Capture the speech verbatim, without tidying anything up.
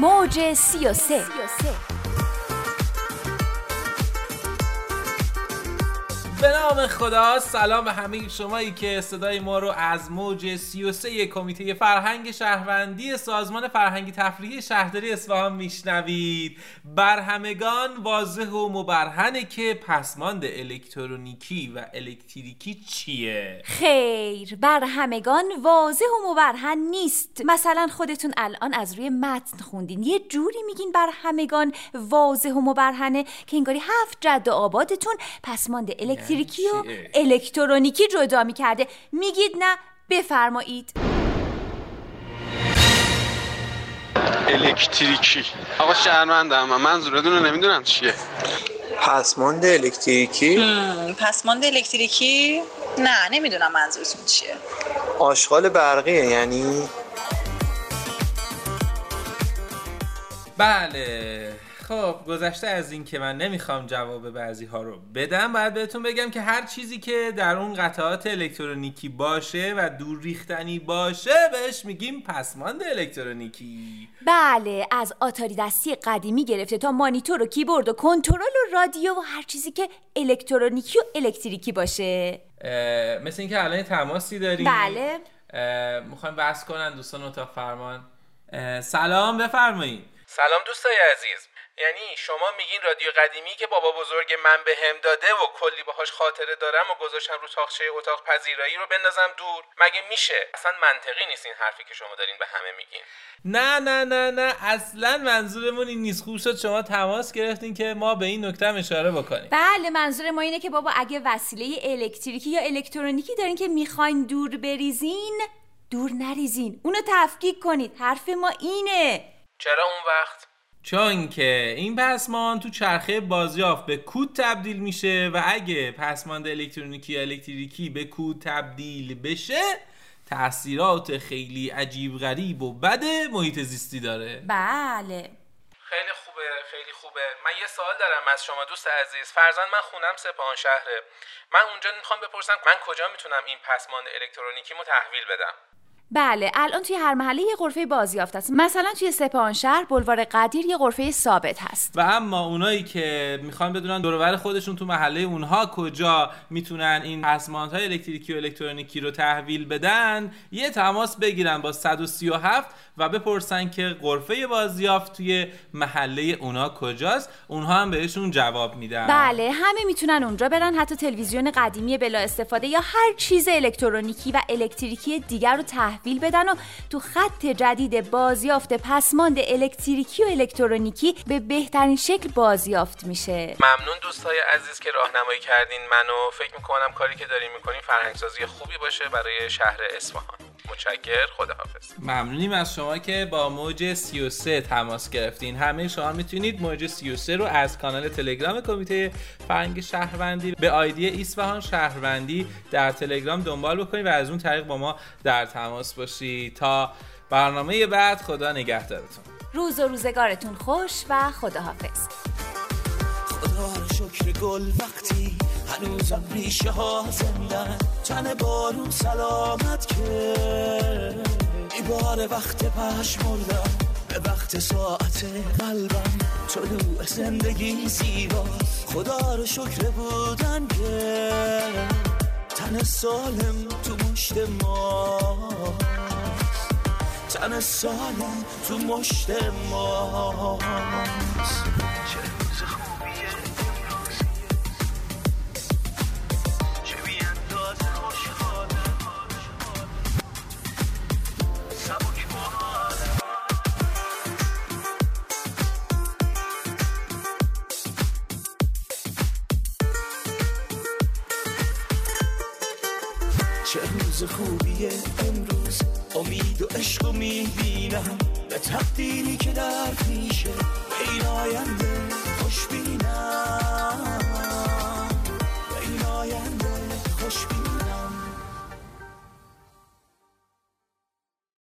موج سی و سه. به نام خدا، سلام به همه شمایی که صدای ما رو از موج سی و سه کمیته فرهنگ شهروندی سازمان فرهنگی تفریحی شهرداری اصفهان میشنوید. بر همگان واضح و مبرهنه که پسماند الکترونیکی و الکتریکی چیه؟ خیر، بر همگان واضح و مبرهن نیست. مثلا خودتون الان از روی متن خوندین، یه جوری میگین بر همگان واضح و مبرهنه که انگاری هفت جد آبادتون پسماند الکتریکی و الکترونیکی جدا میکرده. میگید نه؟ بفرمایید. الکتریکی آقا شهرمندم، من منظورتون رو نمیدونم چیه. پسماند الکتریکی؟ پسماند الکتریکی؟ نه نمیدونم منظورتون چیه. آشغال برقیه یعنی؟ بله. خب گذشته از این که من نمیخوام جواب بعضی ها رو بدم، باید بهتون بگم که هر چیزی که در اون قطعات الکترونیکی باشه و دور ریختنی باشه بهش میگیم پسماند الکترونیکی. بله، از آتاری دستی قدیمی گرفته تا مانیتور و کیبورد و کنترل و رادیو و هر چیزی که الکترونیکی و الکتریکی باشه. مثل اینکه الان تماسی داریم. بله. میخوایم بحث کنن دوستان اتاق فرمان. سلام، بفرمایید. سلام دوستای عزیز. یعنی شما میگین رادیو قدیمی که بابا بزرگ من بهم داده و کلی باهاش خاطره دارم و گذاشتم رو تاقچه اتاق پذیرایی رو بندازم دور؟ مگه میشه؟ اصلا منطقی نیست این حرفی که شما دارین به همه میگین. نه نه نه نه اصلا منظورمون این نیست. خوب شد شما تماس گرفتین که ما به این نکته اشاره بکنیم. بله، منظور ما اینه که بابا اگه وسیله الکتریکی یا الکترونیکی دارین که میخواین دور بریزین، دور نریزین، اونو تفکیک کنید. حرف ما اینه. چرا اون وقت؟ چون که این پسماند تو چرخه بازیافت به کود تبدیل میشه و اگه پسماند الکترونیکی یا الکتریکی به کود تبدیل بشه تأثیرات خیلی عجیب غریب و بد محیط زیستی داره. بله. خیلی خوبه، خیلی خوبه. من یه سوال دارم از شما دوست عزیز. فرضاً من خونم سپاهان شهره. من اونجا میخوام بپرسم من کجا میتونم این پسماند الکترونیکی مو تحویل بدم؟ بله، الان توی هر محله یه غرفه بازیافت هست. مثلا توی سپاهان شهر بلوار قدیر یه غرفه ثابت هست. و اما اونایی که میخوان بدونن دور و بر خودشون تو محله اونها کجا میتونن این پسماندهای الکتریکی و الکترونیکی رو تحویل بدن، یه تماس بگیرن با صد و سی و هفت و بپرسن که غرفه بازیافت توی محله اونا کجاست. اونها هم بهشون جواب میدن. بله، همه میتونن اونجا برن، حتی تلویزیون قدیمی بلا استفاده یا هر چیز الکترونیکی و الکتریکی دیگر رو تحویل بدن و تو خط جدید بازیافت پسماند الکتریکی و الکترونیکی به بهترین شکل بازیافت میشه. ممنون دوستای عزیز که راهنمایی کردین منو. فکر میکنم کاری که دارین میکنین فرهنگسازی خوبی باشه برای شهر اصفهان. متشکر، خداحافظ. ممنونیم از شما که با موج سی و سه تماس گرفتین. همه شما میتونید موج سی و سه رو از کانال تلگرام کمیته فرهنگ شهروندی به آیدی اصفهان شهروندی در تلگرام دنبال بکنید و از اون طریق با ما در تماس باشید. تا برنامه بعد، خدا نگهدارتون. روز و روزگارتون خوش و خداحافظ. خدا رو شکر گل وقتی هنوزم ریشه ها زندن، تن بارون سلامت که ای بار وقت پشمردم به وقت ساعت قلبم طلوع زندگی زیباست. خدا رو شکر بودن که تن سالم تو مشت ماست، تن سالم تو مشت ماست. چه روز خوبیه امروز، چه بی‌انداز خوشحاله، سبک باحاله. چه روز خوبیه امروز، امید و عشق و میبینم به تقدیری که در پیشه به این آینده